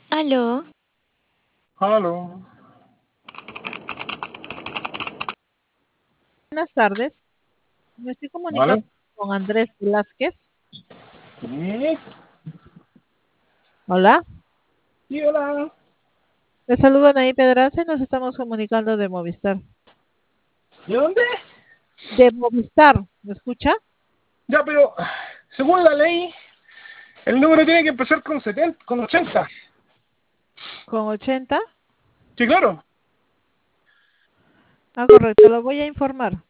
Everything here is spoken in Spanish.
Aló, Aló, Buenas tardes, me estoy ¿vale? comunicando con Andrés Velázquez. Sí, Hola, sí, hola. le saludo Anaí Pedraza y nos estamos comunicando de Movistar. ¿De dónde? De Movistar, ¿me escucha? Ya, pero según la ley, el número tiene que empezar con 70, con 80. Con 80. Sí, claro. Ah, correcto, lo voy a informar.